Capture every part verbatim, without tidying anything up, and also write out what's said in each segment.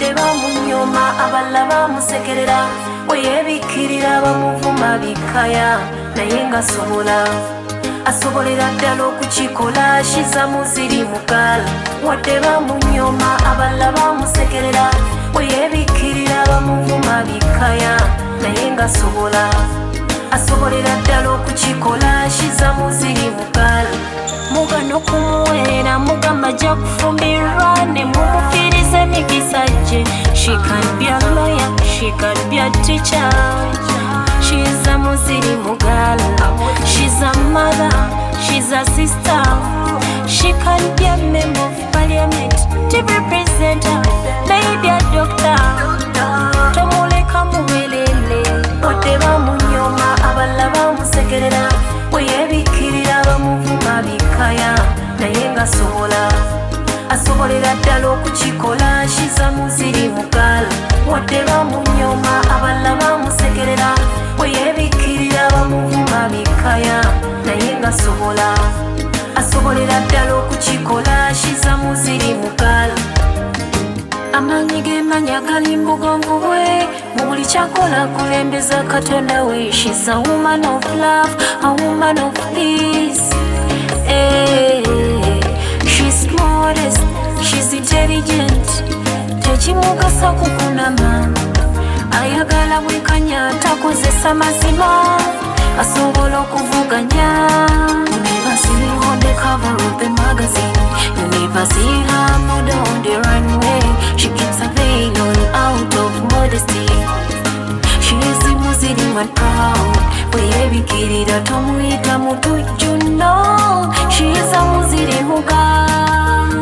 wadde bamunyoma abalala bamusekerera weyebikirira bamuvuma bikaya naye nga asobola asobolera ddala okukikola shiza muziri mugala wadde bamunyoma abalala bamusekerera weyebikirira bamuvuma bikaya naye nga asobola asobolera ddala okukikola shiza muziri mugala mugano kumuweera mugamba ajja kufumbirwa ne mumufiriza emikisa gye. She can be a lawyer, she can be a teacher. She's a muziri mugala, she's a mother, she's a sister. She can be a member of parliament, T V presenter, maybe a doctor. Tomuleka muwelele wadde bamunyoma abalala bamusekerera weyebikirira bamuvuma bikaya naye nga asobola asobolera ddala okukikola shiza muziri mugala wadde bamunyoma abalala bamusekerera weyebikirira bamuvuma bikaya naye nga asobola asobolera ddala okukikola shiza muziri mugala. Amanyi gemanya gali mbugonvu bwe mu buli kyakola kulembeza Katonda we. She's a woman of love, a woman of peace. Hey, she's modest, she's intelligent. Tekimugasa kukunama ayagala bwekanya takozesa mazima asobola okuvuganya. You never see her on the cover of the magazine, you never see her model on the runway. She keeps her veil on out of modesty. She is a Muslim and proud. Weyebikirira tomuyita mutujju no. She is a Muslim girl.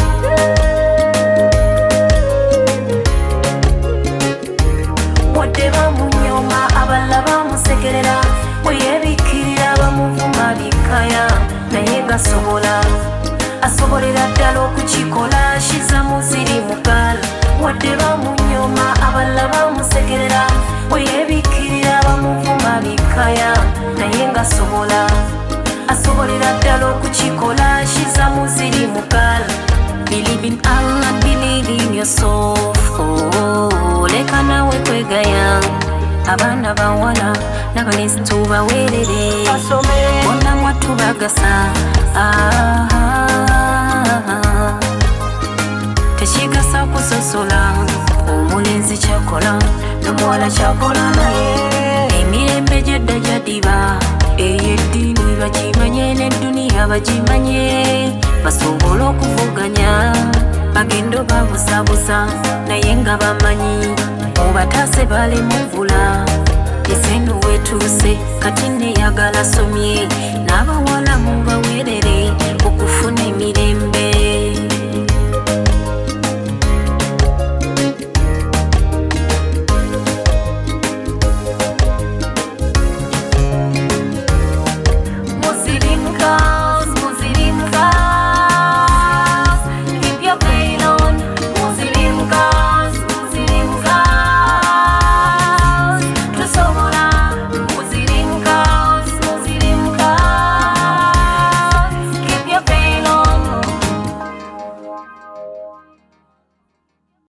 Wadde bamunyoma abalala bamusekerera weyebikirira bamuvuma bikaya naye nga asobola asobolera ddala okukikola shiza muziri mugala wadde bamunyoma abalala bamusekerera weyebikirira bamuvuma bikaya naye nga asobola asobolera ddala okukikola shiza muziri mugala. Believe in Allah, believe in yourself. Oh, leka nawe kwegaya abaana bawala n'abalenzi tubaweerere bonna mwattu bagasa. Tekigasa kusosola omulenzi kyakola n'omuwala kyakola naye. Emirembe gy'edda gyaddiba ey'eddiini bagimanye n'edduniya bagimanye basobola okuvuganya bagendo babuzabuza naye nga bamanyi obataase balemuvula esenu wetuuse kati neyagala somye n'abawa